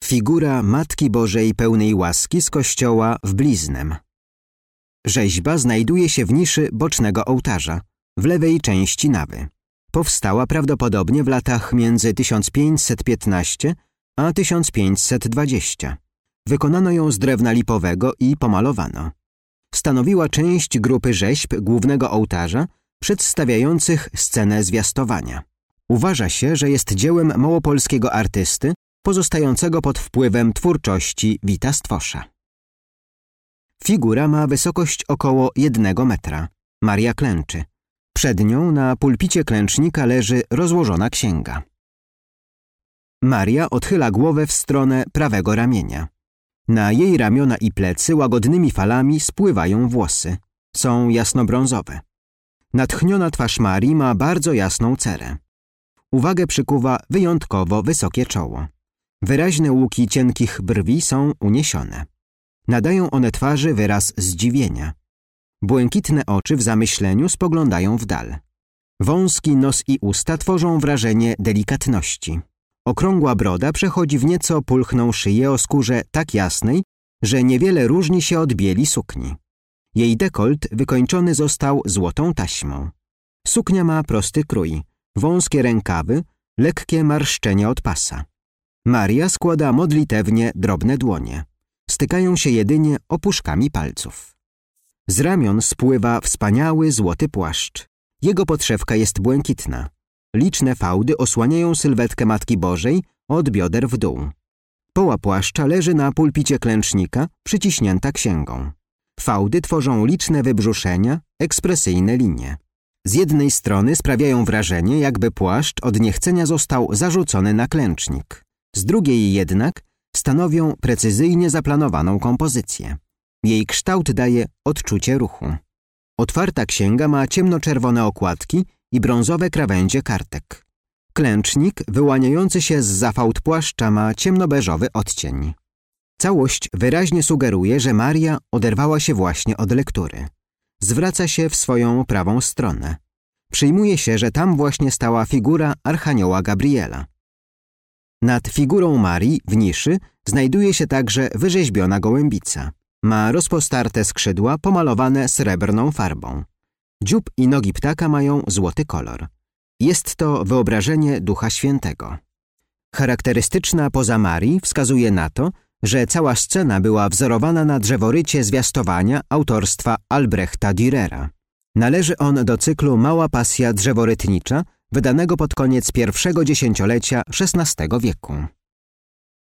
Figura Matki Bożej pełnej łaski z kościoła w Bliznem. Rzeźba znajduje się w niszy bocznego ołtarza, w lewej części nawy. Powstała prawdopodobnie w latach między 1515 a 1520. Wykonano ją z drewna lipowego i pomalowano. Stanowiła część grupy rzeźb głównego ołtarza przedstawiających scenę zwiastowania. Uważa się, że jest dziełem małopolskiego artysty pozostającego pod wpływem twórczości Wita Stwosza. Figura ma wysokość około 1 metra. Maria klęczy. Przed nią na pulpicie klęcznika leży rozłożona księga. Maria odchyla głowę w stronę prawego ramienia. Na jej ramiona i plecy łagodnymi falami spływają włosy. Są jasnobrązowe. Natchniona twarz Marii ma bardzo jasną cerę. Uwagę przykuwa wyjątkowo wysokie czoło. Wyraźne łuki cienkich brwi są uniesione. Nadają one twarzy wyraz zdziwienia. Błękitne oczy w zamyśleniu spoglądają w dal. Wąski nos i usta tworzą wrażenie delikatności. Okrągła broda przechodzi w nieco pulchną szyję o skórze tak jasnej, że niewiele różni się od bieli sukni. Jej dekolt wykończony został złotą taśmą. Suknia ma prosty krój, wąskie rękawy, lekkie marszczenie od pasa. Maria składa modlitewnie drobne dłonie. Stykają się jedynie opuszkami palców. Z ramion spływa wspaniały złoty płaszcz. Jego podszewka jest błękitna. Liczne fałdy osłaniają sylwetkę Matki Bożej od bioder w dół. Poła płaszcza leży na pulpicie klęcznika, przyciśnięta księgą. Fałdy tworzą liczne wybrzuszenia, ekspresyjne linie. Z jednej strony sprawiają wrażenie, jakby płaszcz od niechcenia został zarzucony na klęcznik. Z drugiej jednak stanowią precyzyjnie zaplanowaną kompozycję. Jej kształt daje odczucie ruchu. Otwarta księga ma ciemnoczerwone okładki i brązowe krawędzie kartek. Klęcznik wyłaniający się zza fałd płaszcza ma ciemnobeżowy odcień. Całość wyraźnie sugeruje, że Maria oderwała się właśnie od lektury. Zwraca się w swoją prawą stronę. Przyjmuje się, że tam właśnie stała figura Archanioła Gabriela. Nad figurą Marii w niszy znajduje się także wyrzeźbiona gołębica. Ma rozpostarte skrzydła pomalowane srebrną farbą. Dziób i nogi ptaka mają złoty kolor. Jest to wyobrażenie Ducha Świętego. Charakterystyczna poza Marii wskazuje na to, że cała scena była wzorowana na drzeworycie zwiastowania autorstwa Albrechta Dürera. Należy on do cyklu Mała pasja drzeworytnicza, wydanego pod koniec pierwszego dziesięciolecia XVI wieku.